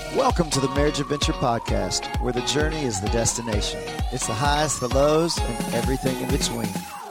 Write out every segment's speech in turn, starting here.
Welcome to the Marriage Adventure Podcast, where the journey is the destination. It's the highs, the lows, and everything in between.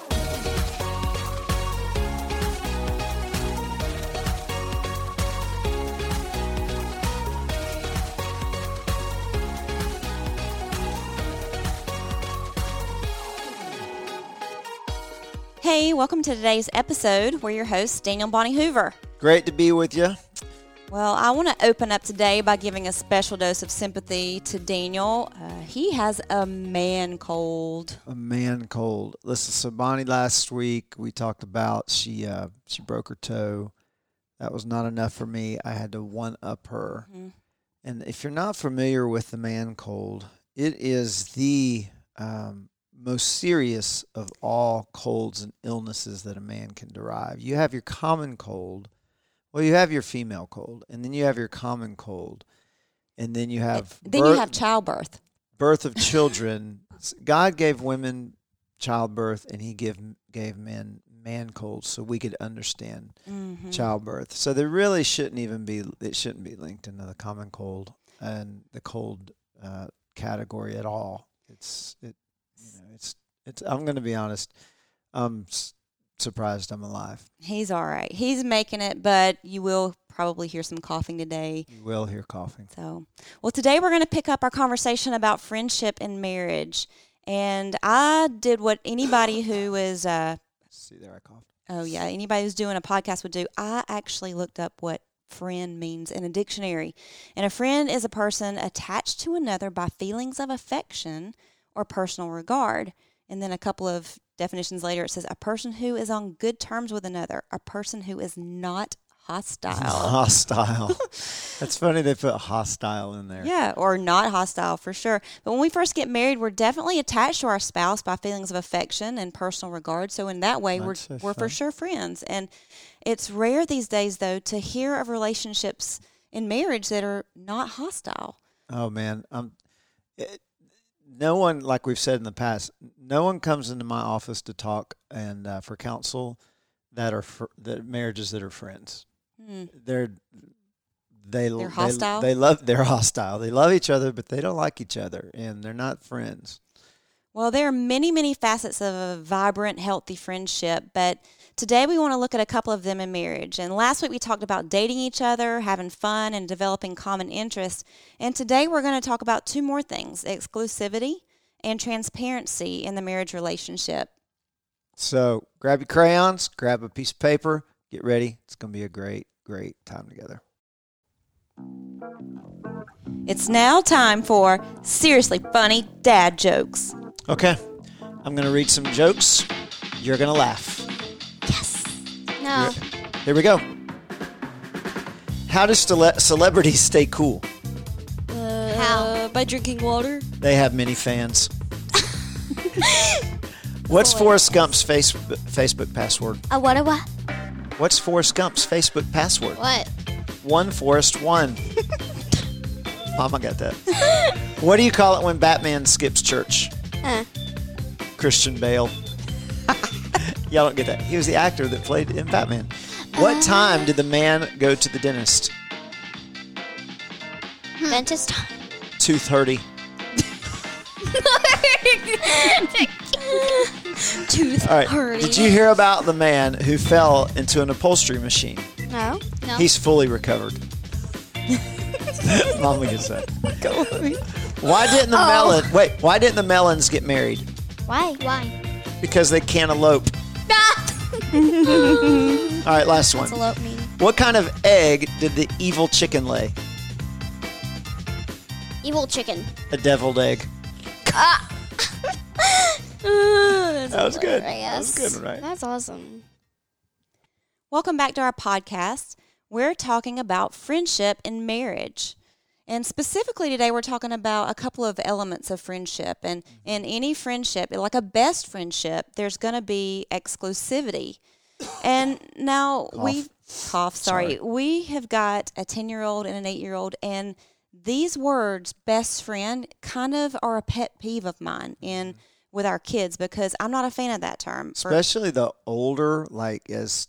Hey, welcome to today's episode. We're your hosts, Daniel and Bonnie Hoover. Great to be with you. Well, I want to open up today by giving a special dose of sympathy to Daniel. He has a man cold. A man cold. Listen, so Bonnie, last week we talked about she broke her toe. That was not enough for me. I had to one-up her. Mm-hmm. And if you're not familiar with the man cold, it is the most serious of all colds and illnesses that a man can derive. You have your common cold. Well, you have your female cold, and then you have your common cold, and then you have you have childbirth. Birth of children. God gave women childbirth, and He gave men man colds, so we could understand childbirth. So there really shouldn't be linked into the common cold and the cold category at all. It's. I'm going to be honest. I'm surprised I'm alive. He's all right. He's making it, but you will probably hear some coughing today. You will hear coughing. So, well, today we're going to pick up our conversation about friendship and marriage. And I did what anybody who is see there, I coughed. Oh yeah, anybody who's doing a podcast would do. I actually looked up what friend means in a dictionary. And a friend is a person attached to another by feelings of affection or personal regard. And then a couple of definitions later, it says a person who is on good terms with another, a person who is not hostile. Hostile. That's funny they put hostile in there. Yeah, or not hostile for sure. But when we first get married, we're definitely attached to our spouse by feelings of affection and personal regard. So in that way, we're for sure friends. And it's rare these days, though, to hear of relationships in marriage that are not hostile. Oh, man. No one, like we've said in the past, no one comes into my office to talk and for counsel that marriages that are friends. They're hostile. They're hostile. They love each other, but they don't like each other, and they're not friends. Well, there are many, many facets of a vibrant, healthy friendship, but today we want to look at a couple of them in marriage. And last week we talked about dating each other, having fun, and developing common interests. And today we're going to talk about two more things: exclusivity and transparency in the marriage relationship. So grab your crayons, grab a piece of paper, get ready. It's going to be a great, great time together. It's now time for Seriously Funny Dad Jokes. Okay, I'm going to read some jokes. You're going to laugh. Yes. No. Here we go. How do celebrities stay cool? How? By drinking water. They have many fans. What's Forrest Gump's Facebook password? What? What's Forrest Gump's Facebook password? What? 1Forrest1. Mama got that. What do you call it when Batman skips church? Christian Bale. Y'all don't get that. He was the actor that played in Batman. What time did the man go to the dentist? Dentist time. 2:30. 2:30. All right. Did you hear about the man who fell into an upholstery machine? No. He's fully recovered. Mama gets that. Go with me. Why didn't the melons get married? Why? Because they can't elope. All right, last one. What's elope mean? What kind of egg did the evil chicken lay? Evil chicken. A deviled egg. That was good. That was good, right? That's awesome. Welcome back to our podcast. We're talking about friendship and marriage. And specifically today, we're talking about a couple of elements of friendship. And in any friendship, like a best friendship, there's going to be exclusivity. And now we have got a 10-year-old and an 8-year-old, and these words, best friend, kind of are a pet peeve of mine with our kids, because I'm not a fan of that term. Especially the older, like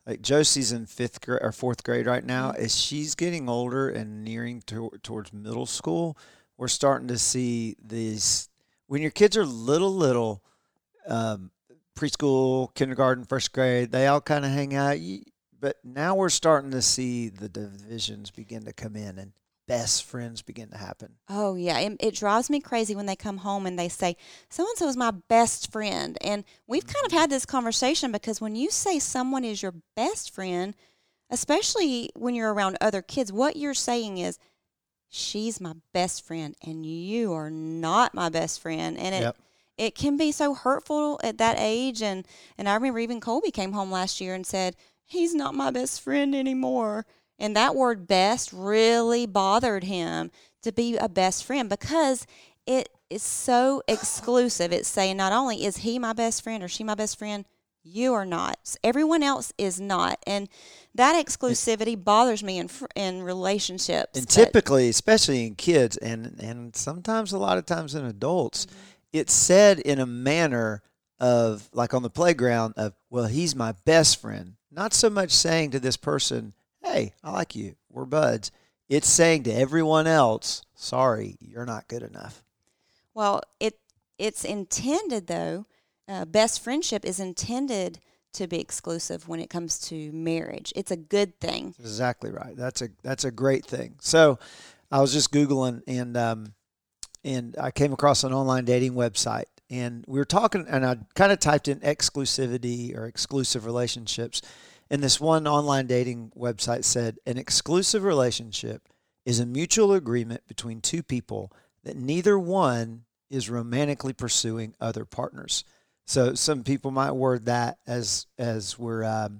like Josie's in fifth grade or fourth grade right now. As she's getting older and nearing towards middle school, we're starting to see these. When your kids are little, preschool, kindergarten, first grade, they all kind of hang out. But now we're starting to see the divisions begin to come in and best friends begin to happen. Oh, yeah. It drives me crazy when they come home and they say, so-and-so is my best friend. And we've kind of had this conversation because when you say someone is your best friend, especially when you're around other kids, what you're saying is, she's my best friend and you are not my best friend. And it can be so hurtful at that age. And I remember even Colby came home last year and said, he's not my best friend anymore. And that word best really bothered him, to be a best friend, because it is so exclusive. It's saying not only is he my best friend or she my best friend, you are not. Everyone else is not. And that exclusivity bothers me in relationships. And typically, especially in kids and sometimes a lot of times in adults, it's said in a manner of, like on the playground, of, well, he's my best friend. Not so much saying to this person, hey, I like you, we're buds. It's saying to everyone else, sorry, you're not good enough. Well, it's intended, though, best friendship is intended to be exclusive when it comes to marriage. It's a good thing. Exactly right. That's a great thing. So I was just Googling, and I came across an online dating website, and we were talking, and I kind of typed in exclusivity or exclusive relationships. And this one online dating website said, an exclusive relationship is a mutual agreement between two people that neither one is romantically pursuing other partners. So some people might word that as we're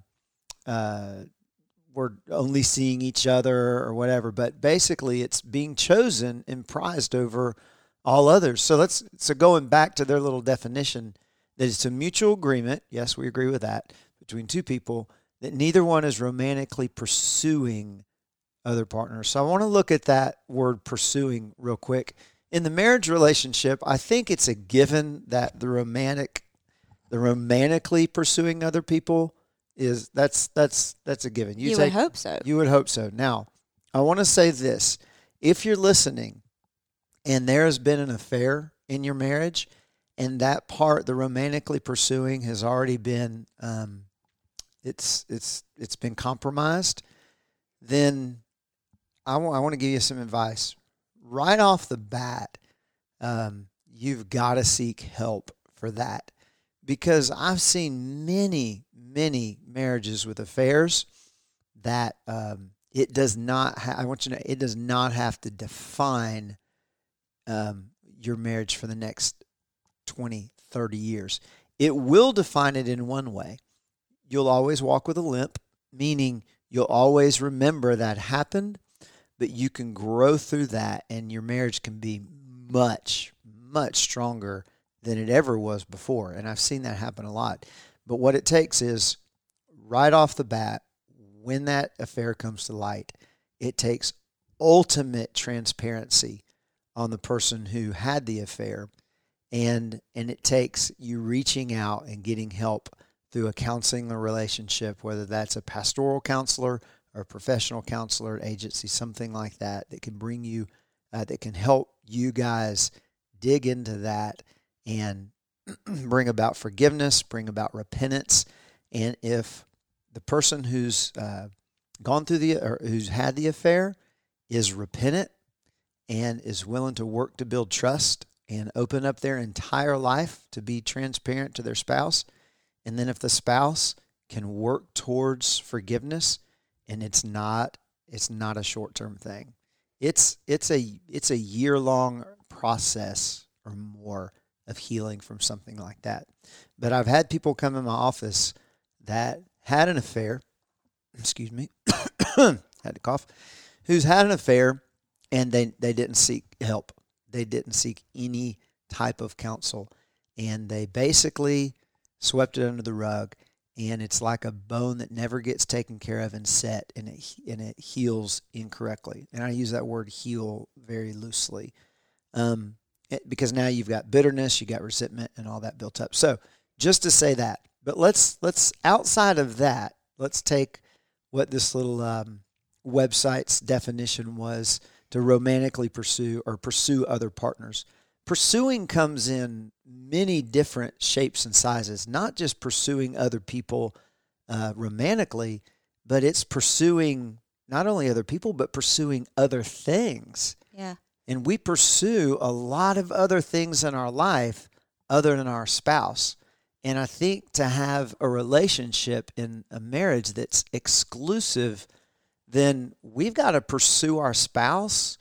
only seeing each other or whatever. But basically, it's being chosen and prized over all others. So going back to their little definition, that it's a mutual agreement. Yes, we agree with that, between two people that neither one is romantically pursuing other partners. So I want to look at that word pursuing real quick. In the marriage relationship, I think it's a given that the romantically pursuing other people is that's a given. You would hope so. You would hope so. Now, I want to say this. If you're listening and there has been an affair in your marriage and that part, the romantically pursuing, has already been it's been compromised, then I want to give you some advice. Right off the bat, you've got to seek help for that, because I've seen many marriages with affairs that it does not. I want you to know, it does not have to define your marriage for the next 20, 30 years. It will define it in one way. You'll always walk with a limp, meaning you'll always remember that happened, but you can grow through that, and your marriage can be much, much stronger than it ever was before. And I've seen that happen a lot. But what it takes is, right off the bat, when that affair comes to light, it takes ultimate transparency on the person who had the affair, and it takes you reaching out and getting help through a counseling relationship, whether that's a pastoral counselor or a professional counselor agency, something like that, that can bring you, that can help you guys dig into that and bring about forgiveness, bring about repentance. And if the person who's gone through or who's had the affair is repentant and is willing to work to build trust and open up their entire life to be transparent to their spouse, and then if the spouse can work towards forgiveness, and it's not a short-term thing. It's a year-long process or more of healing from something like that. But I've had people come in my office that had an affair, excuse me, had to cough, who's had an affair, and they didn't seek help. They didn't seek any type of counsel, and they basically swept it under the rug, and it's like a bone that never gets taken care of and set, and it heals incorrectly. And I use that word heal very loosely, because now you've got bitterness, you got resentment, and all that built up. So just to say that. But let's outside of that, Let's take what this little website's definition was to romantically pursue or pursue other partners. Pursuing comes in many different shapes and sizes, not just pursuing other people romantically, but it's pursuing not only other people, but pursuing other things. Yeah. And we pursue a lot of other things in our life other than our spouse. And I think to have a relationship in a marriage that's exclusive, then we've got to pursue our spouse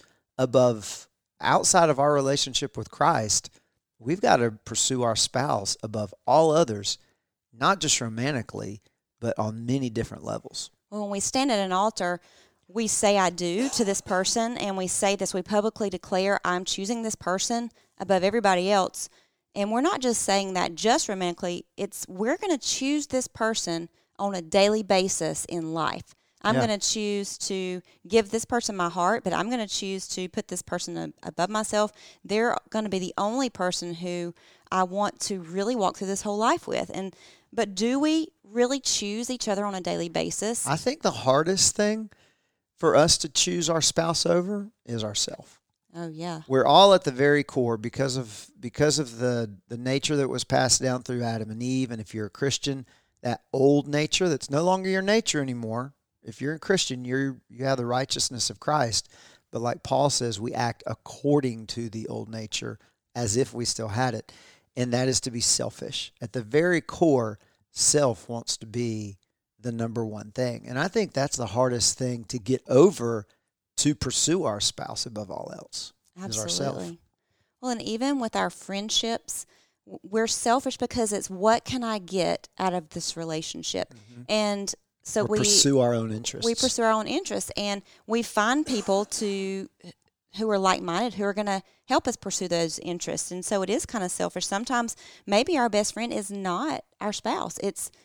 outside of our relationship with Christ. We've got to pursue our spouse above all others, not just romantically, but on many different levels. Well, when we stand at an altar, we say I do to this person, and we say this, we publicly declare I'm choosing this person above everybody else. And we're not just saying that just romantically, we're going to choose this person on a daily basis in life. I'm going to choose to give this person my heart, but I'm going to choose to put this person above myself. They're going to be the only person who I want to really walk through this whole life with. But do we really choose each other on a daily basis? I think the hardest thing for us to choose our spouse over is ourself. Oh, yeah. We're all at the very core because of the nature that was passed down through Adam and Eve. And if you're a Christian, that old nature that's no longer your nature anymore. If you're a Christian, you have the righteousness of Christ. But like Paul says, we act according to the old nature as if we still had it. And that is to be selfish. At the very core, self wants to be the number one thing. And I think that's the hardest thing to get over to pursue our spouse above all else. Absolutely. Is ourself. Well, and even with our friendships, we're selfish because it's what can I get out of this relationship? Mm-hmm. And so we pursue our own interests. We pursue our own interests, and we find people who are like-minded, who are going to help us pursue those interests. And so it is kind of selfish. Sometimes maybe our best friend is not our spouse.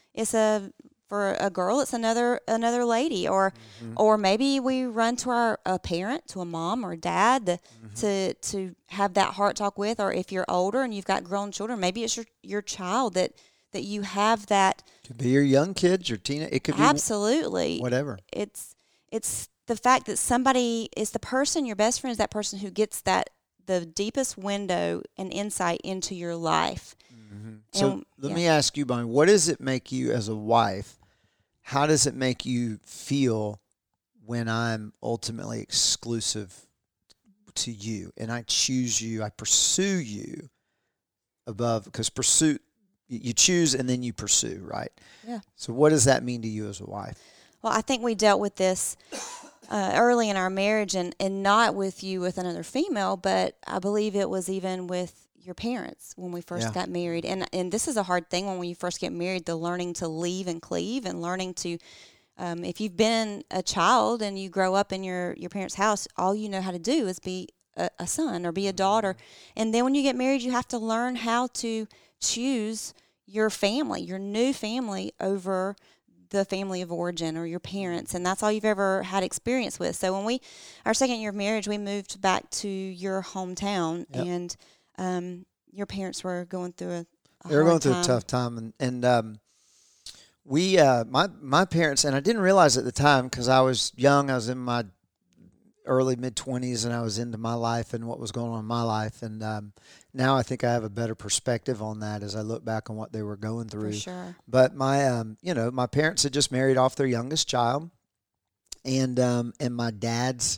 For a girl, it's another lady, or maybe we run to a parent, to a mom or dad, to have that heart talk with. Or if you're older and you've got grown children, maybe it's your child that you have that. Could be your young kids, your teen. It could be absolutely whatever. It's the fact that somebody is the person. Your best friend is that person who gets the deepest window and insight into your life. Mm-hmm. So let me ask you, Bonnie, what does it make you as a wife? How does it make you feel when I'm ultimately exclusive to you and I choose you, I pursue you above, because pursuit, you choose and then you pursue, right? Yeah. So what does that mean to you as a wife? Well, I think we dealt with this early in our marriage, and not with you with another female, but I believe it was even with your parents when we first got married. And this is a hard thing when you first get married, the learning to leave and cleave, and learning to, if you've been a child and you grow up in your parents' house, all you know how to do is be a son or be a daughter. And then when you get married, you have to learn how to choose your family, your new family, over the family of origin or your parents, and that's all you've ever had experience with. So when our second year of marriage, we moved back to your hometown, and your parents were going through they were going through a tough time, and we my parents, and I didn't realize at the time because I was young, I was in my early mid-20s, and I was into my life and what was going on in my life, and now I think I have a better perspective on that as I look back on what they were going through. For sure. But my my parents had just married off their youngest child, and my dad's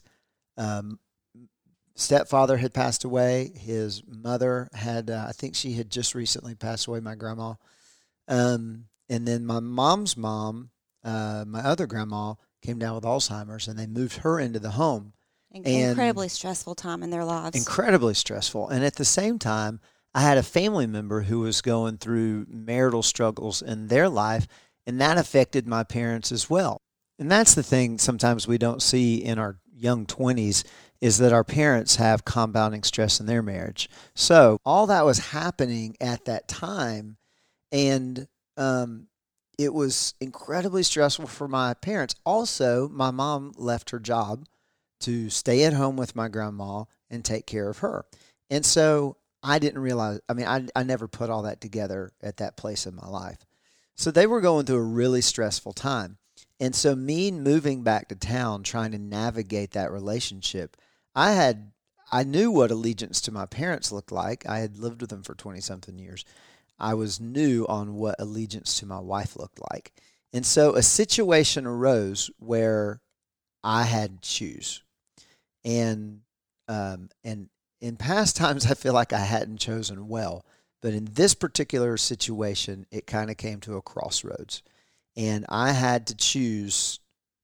stepfather had passed away. His mother had, I think she had just recently passed away, my grandma. And then my mom's mom, my other grandma, came down with Alzheimer's, and they moved her into the home. Incredibly stressful time in their lives. Incredibly stressful. And at the same time, I had a family member who was going through marital struggles in their life, and that affected my parents as well. And that's the thing sometimes we don't see in our young 20s, is that our parents have compounding stress in their marriage. So all that was happening at that time, and it was incredibly stressful for my parents. Also, my mom left her job to stay at home with my grandma and take care of her. And so I didn't realize, I never put all that together at that place in my life. So they were going through a really stressful time. And so me moving back to town, trying to navigate that relationship, I knew what allegiance to my parents looked like. I had lived with them for 20-something years. I was new on what allegiance to my wife looked like. And so a situation arose where I had to choose. And in past times, I feel like I hadn't chosen well. But in this particular situation, it kind of came to a crossroads. And I had to choose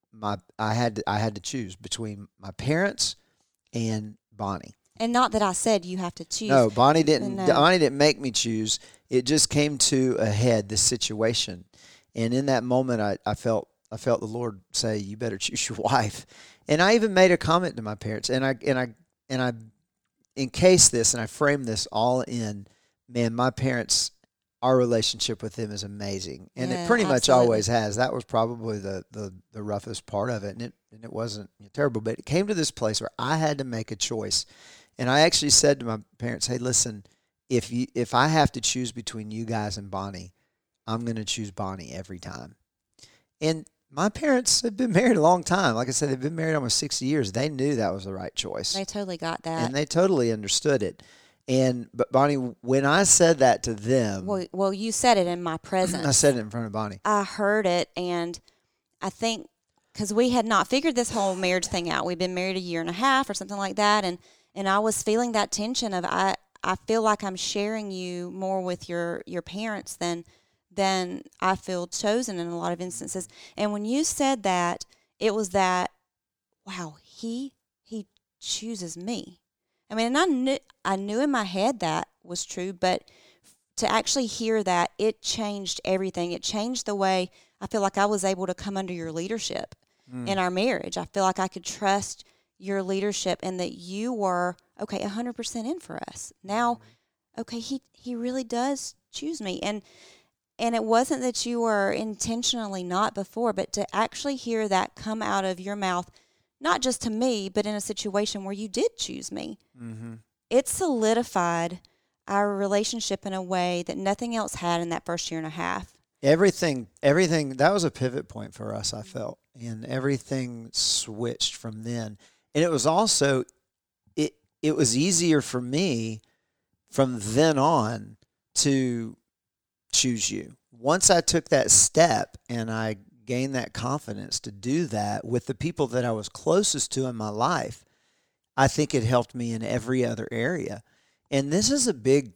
I had to choose between my parents and Bonnie. And not that I said you have to choose. No, Bonnie didn't. No. Bonnie didn't make me choose. It just came to a head, this situation, and in that moment, I felt the Lord say, "You better choose your wife." And I even made a comment to my parents, and I encased this and I framed this all in. Man, my parents, our relationship with them is amazing, and Yeah, it pretty much absolutely. always has. That was probably the roughest part of it, and it wasn't terrible, but it came to this place where I had to make a choice. And I actually said to my parents, "Hey, listen, if I have to choose between you guys and Bonnie, I'm going to choose Bonnie every time." And my parents have been married a long time. Like I said, they've been married almost 60 years. They knew that was the right choice. They totally got that. And they totally understood it. But Bonnie, when I said that to them, Well, you said it in my presence. I said it in front of Bonnie. I heard it, and I think because we had not figured this whole marriage thing out. We'd been married a year and a half or something like that, and I was feeling that tension of I feel like I'm sharing you more with your parents than I feel chosen in a lot of instances. And when you said that, it was that, wow, he chooses me. I mean, and I knew in my head that was true, but to actually hear that, it changed everything. It changed the way I feel like I was able to come under your leadership in our marriage. I feel like I could trust your leadership and that you were, 100% in for us. Now, he really does choose me. And it wasn't that you were intentionally not before, but to actually hear that come out of your mouth, not just to me, but in a situation where you did choose me. Mm-hmm. It solidified our relationship in a way that nothing else had in that first year and a half. Everything, that was a pivot point for us, I felt. And everything switched from then. And it was also, it was easier for me from then on to choose you. Once I took that step and I gained that confidence to do that with the people that I was closest to in my life, I think it helped me in every other area. And this is a big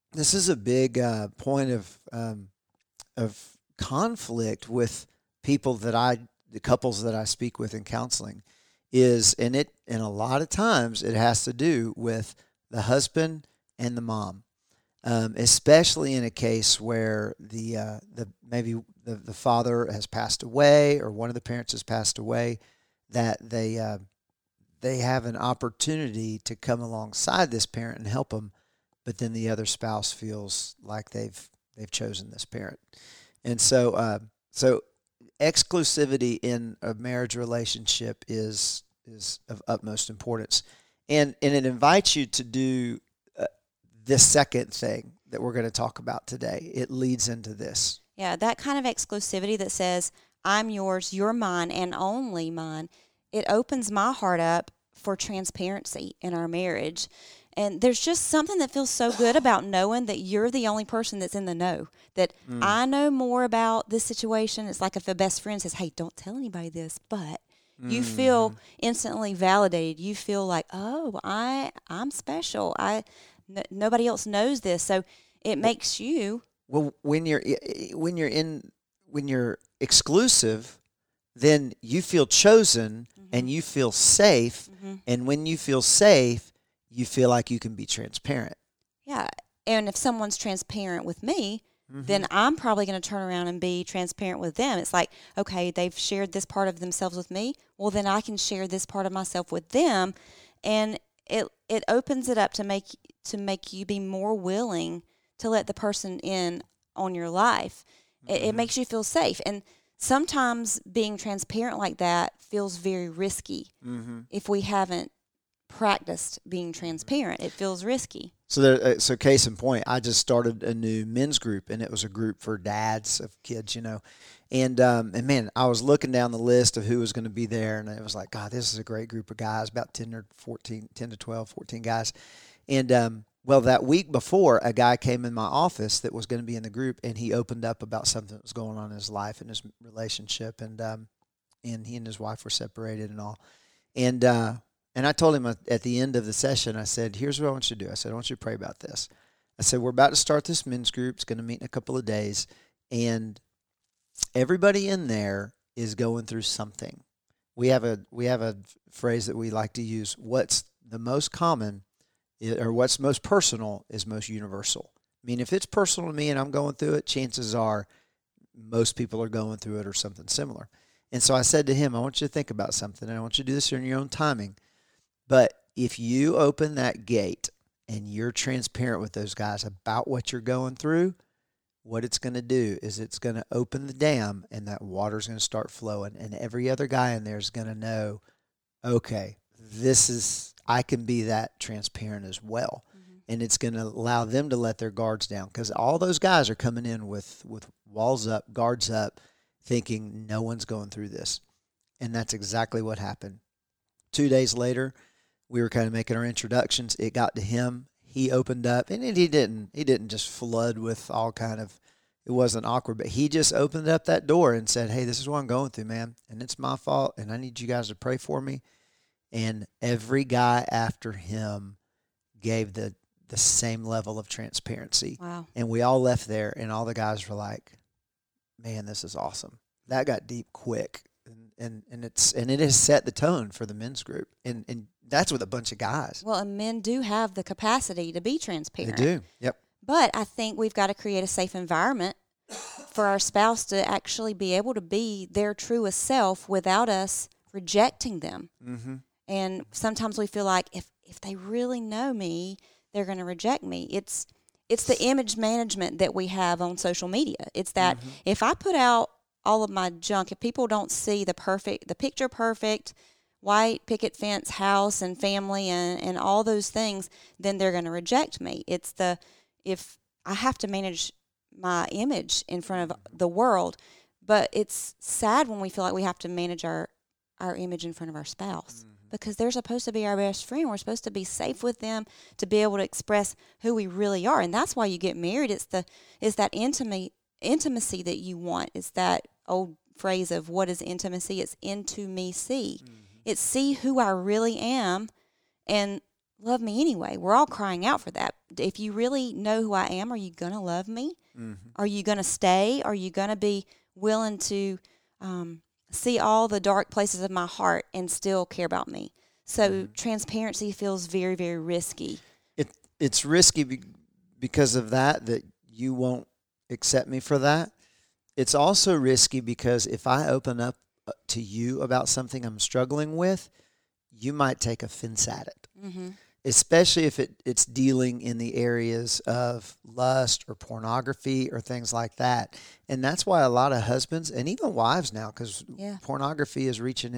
point of conflict with people the couples that I speak with in counseling and a lot of times it has to do with the husband and the mom, especially in a case where maybe the father has passed away or one of the parents has passed away, that they have an opportunity to come alongside this parent and help them, but then the other spouse feels like they've chosen this parent. And so exclusivity in a marriage relationship is of utmost importance. And it invites you to do this second thing that we're going to talk about today. It leads into this. Yeah, that kind of exclusivity that says, I'm yours, you're mine, and only mine, it opens my heart up for transparency in our marriage. And there's just something that feels so good about knowing that you're the only person that's in the know, that I know more about this situation. It's like if a best friend says, hey, don't tell anybody this, but you feel instantly validated. You feel like, oh, I'm special. Nobody else knows this. So it makes you. Well, when you're exclusive, then you feel chosen and you feel safe. And when you feel safe, you feel like you can be transparent. Yeah. And if someone's transparent with me, then I'm probably going to turn around and be transparent with them. It's like, okay, they've shared this part of themselves with me. Well, then I can share this part of myself with them. And it opens it up to make you be more willing to let the person in on your life. It makes you feel safe. And sometimes being transparent like that feels very risky if we haven't practiced being transparent. It feels risky. So case in point, I just started a new men's group, and it was a group for dads of kids, and man, I was looking down the list of who was going to be there, and it was like, God, this is a great group of guys, about 10 to 12, 14 guys, and well, that week before, a guy came in my office that was going to be in the group, and he opened up about something that was going on in his life and his relationship, and he and his wife were separated and all, and I told him at the end of the session, I said, here's what I want you to do. I said, I want you to pray about this. I said, we're about to start this men's group. It's going to meet in a couple of days. And everybody in there is going through something. We have a phrase that we like to use. What's the most common or what's most personal is most universal. I mean, if it's personal to me and I'm going through it, chances are most people are going through it or something similar. And so I said to him, I want you to think about something, and I want you to do this in your own timing. But if you open that gate and you're transparent with those guys about what you're going through, what it's going to do is it's going to open the dam, and that water's going to start flowing. And every other guy in there is going to know, okay, I can be that transparent as well. Mm-hmm. And it's going to allow them to let their guards down, because all those guys are coming in with walls up, guards up, thinking no one's going through this. And that's exactly what happened. 2 days later, we were kind of making our introductions. It got to him. He opened up, and he didn't just flood with all kind of, it wasn't awkward, but he just opened up that door and said, hey, this is what I'm going through, man, and it's my fault, and I need you guys to pray for me. And every guy after him gave the same level of transparency. Wow. And we all left there, and all the guys were like, man, this is awesome. That got deep quick. And it has set the tone for the men's group, and that's with a bunch of guys. Well, and men do have the capacity to be transparent. They do. Yep. But I think we've got to create a safe environment for our spouse to actually be able to be their truest self without us rejecting them. Mm-hmm. And sometimes we feel like if they really know me, they're going to reject me. It's the image management that we have on social media. It's that if I put out all of my junk, if people don't see the picture perfect white picket fence house and family and all those things, then they're going to reject me. If I have to manage my image in front of the world, but it's sad when we feel like we have to manage our image in front of our spouse, because they're supposed to be our best friend. We're supposed to be safe with them, to be able to express who we really are. And that's why you get married. It's that intimacy that you want. It's that old phrase of what is intimacy? It's into me see. Mm-hmm. It's see who I really am and love me anyway. We're all crying out for that. If you really know who I am, are you going to love me? Mm-hmm. Are you going to stay? Are you going to be willing to see all the dark places of my heart and still care about me? So transparency feels very, very risky. It's risky because of that you won't accept me for that. It's also risky because if I open up to you about something I'm struggling with, you might take offense at it. Mm-hmm. Especially if it's dealing in the areas of lust or pornography or things like that. And that's why a lot of husbands and even wives now, because pornography is reaching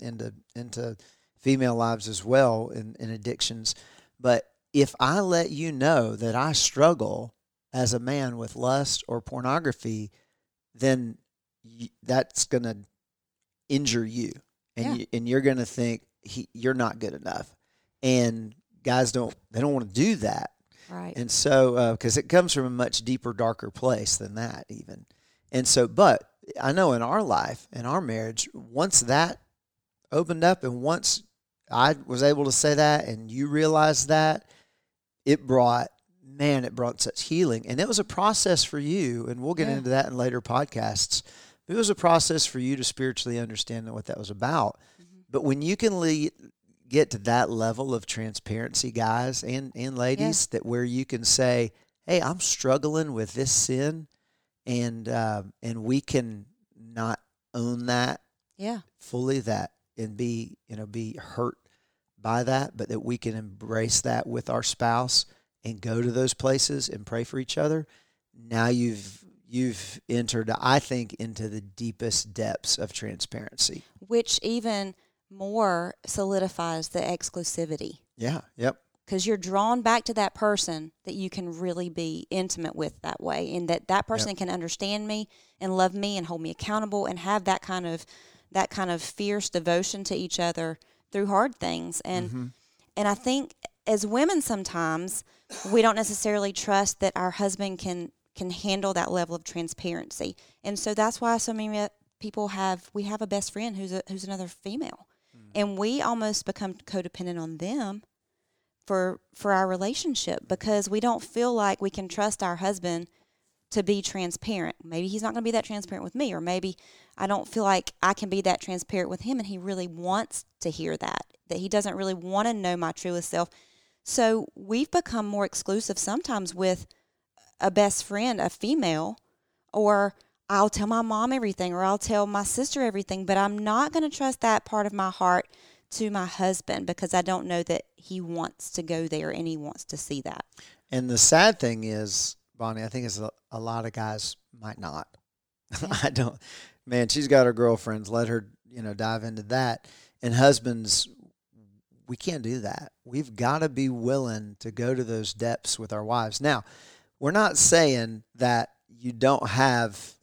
into female lives as well in addictions. But if I let you know that I struggle as a man with lust or pornography, then that's going to injure you, and you're going to think you're not good enough. And guys don't want to do that, right? And so because it comes from a much deeper, darker place than that even. And so, but I know in our life, in our marriage, once that opened up, and once I was able to say that, and you realized that, it brought such healing. And it was a process for you, and we'll get into that in later podcasts. It was a process for you to spiritually understand what that was about. Mm-hmm. But when you can get to that level of transparency, guys and ladies, that where you can say, hey, I'm struggling with this sin, and we can not own that fully, that and be hurt by that, but that we can embrace that with our spouse and go to those places and pray for each other. Now you've entered, I think, into the deepest depths of transparency, which even more solidifies the exclusivity. Yeah. Yep. because you're drawn back to that person that you can really be intimate with that way, and that person can understand me and love me and hold me accountable and have that kind of fierce devotion to each other through hard things. And I think as women sometimes we don't necessarily trust that our husband can handle that level of transparency. And so that's why so many people have a best friend who's another female. And we almost become codependent on them for our relationship, because we don't feel like we can trust our husband to be transparent. Maybe he's not going to be that transparent with me, or maybe I don't feel like I can be that transparent with him, and he really wants to hear that he doesn't really want to know my truest self. So we've become more exclusive sometimes with a best friend, a female, or I'll tell my mom everything, or I'll tell my sister everything, but I'm not going to trust that part of my heart to my husband, because I don't know that he wants to go there and he wants to see that. And the sad thing is, Bonnie, I think a lot of guys might not. Yeah. I don't. Man, she's got her girlfriends. Let her, dive into that. And husbands, we can't do that. We've got to be willing to go to those depths with our wives. Now, we're not saying that you don't have,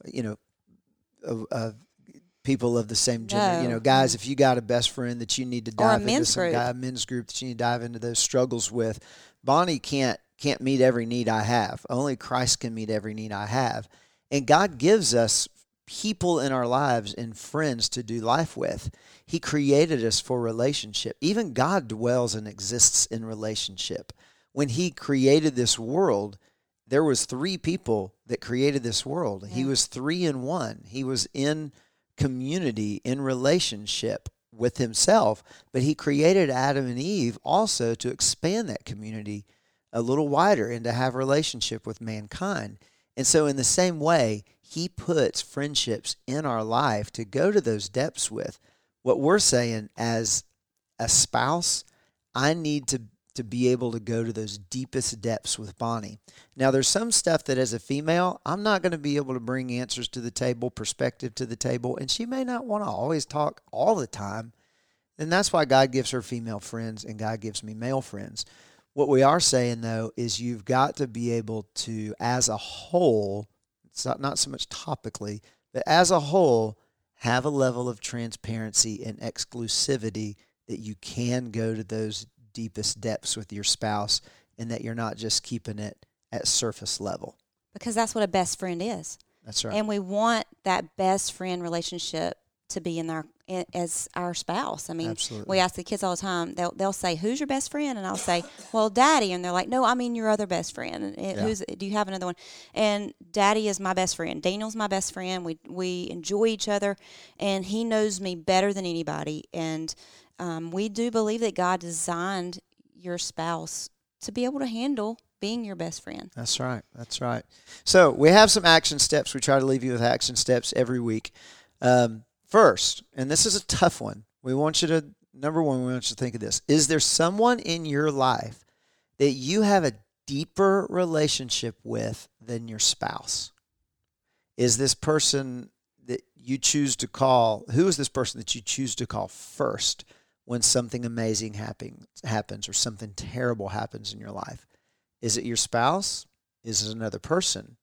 people of the same gender. No. Guys, if you got a best friend that you need to dive into men's men's group that you need to dive into those struggles with, Bonnie can't meet every need I have. Only Christ can meet every need I have. And God gives us people in our lives and friends to do life with. He created us for relationship. Even God dwells and exists in relationship. When he created this world, there was 3 people that created this world. Yeah. He was 3 in 1. He was in community, in relationship with himself, but he created Adam and Eve also to expand that community a little wider and to have relationship with mankind. And so in the same way, he puts friendships in our life to go to those depths with. What we're saying as a spouse, I need to be able to go to those deepest depths with Bonnie. Now, there's some stuff that as a female, I'm not going to be able to bring answers to the table, perspective to the table, and she may not want to always talk all the time. And that's why God gives her female friends and God gives me male friends. What we are saying, though, is you've got to be able to, as a whole, it's not so much topically, but as a whole, have a level of transparency and exclusivity that you can go to those deepest depths with your spouse, and that you're not just keeping it at surface level. Because that's what a best friend is. That's right. And we want that best friend relationship to be as our spouse. I mean, absolutely. We ask the kids all the time, they'll say, who's your best friend? And I'll say, well, Daddy. And they're like, no, I mean your other best friend. Do you have another one? And Daddy is my best friend. Daniel's my best friend. We enjoy each other, and he knows me better than anybody. And we do believe that God designed your spouse to be able to handle being your best friend. That's right. That's right. So we have some action steps. We try to leave you with action steps every week. First, and this is a tough one, number one, we want you to think of this. Is there someone in your life that you have a deeper relationship with than your spouse? Is this person that you choose to call, who is this person that you choose to call first when something amazing happens or something terrible happens in your life? Is it your spouse? Is it another person?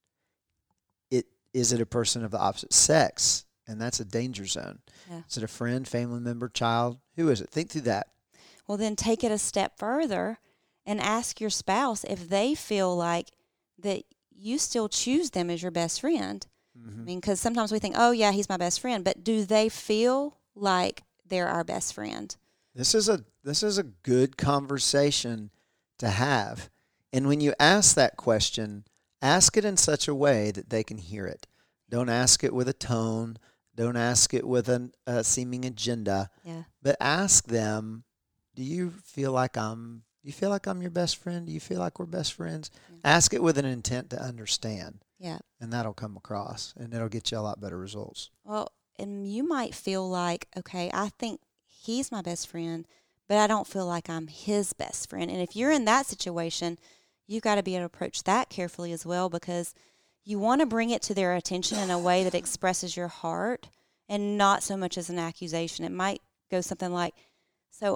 Is it a person of the opposite sex? And that's a danger zone. Yeah. Is it a friend, family member, child? Who is it? Think through that. Well, then take it a step further and ask your spouse if they feel like that you still choose them as your best friend. Mm-hmm. I mean, because sometimes we think, oh, yeah, he's my best friend. But do they feel like they're our best friend? This is a good conversation to have. And when you ask that question, ask it in such a way that they can hear it. Don't ask it with a tone. Don't ask it with a seeming agenda. Yeah. But ask them, do you feel like I'm your best friend? Do you feel like we're best friends? Yeah. Ask it with an intent to understand. Yeah. And that'll come across, and it'll get you a lot better results. Well, and you might feel like, okay, I think he's my best friend, but I don't feel like I'm his best friend. And if you're in that situation, you've got to be able to approach that carefully as well, because you want to bring it to their attention in a way that expresses your heart and not so much as an accusation. It might go something like, so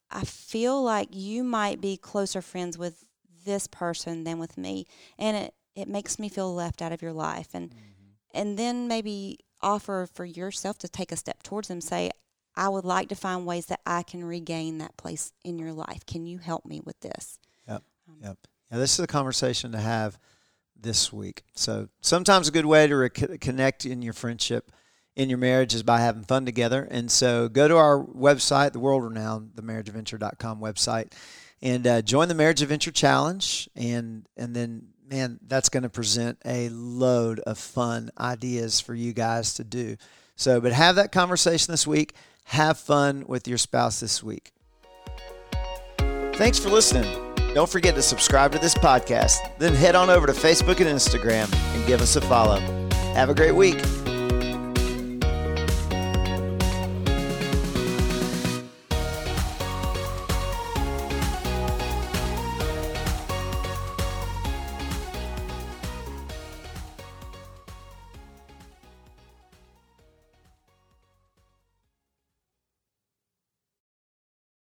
I feel like you might be closer friends with this person than with me, and it makes me feel left out of your life. And then maybe offer for yourself to take a step towards them. Say, I would like to find ways that I can regain that place in your life. Can you help me with this? Yep. Yeah, this is a conversation to have this week. So sometimes a good way to connect in your friendship, in your marriage, is by having fun together. And so go to our website, the world-renowned themarriageadventure.com website, and join the Marriage Adventure Challenge. And then, man, that's going to present a load of fun ideas for you guys to do. So, but have that conversation this week. Have fun with your spouse this week. Thanks for listening. Don't forget to subscribe to this podcast. Then head on over to Facebook and Instagram and give us a follow. Have a great week.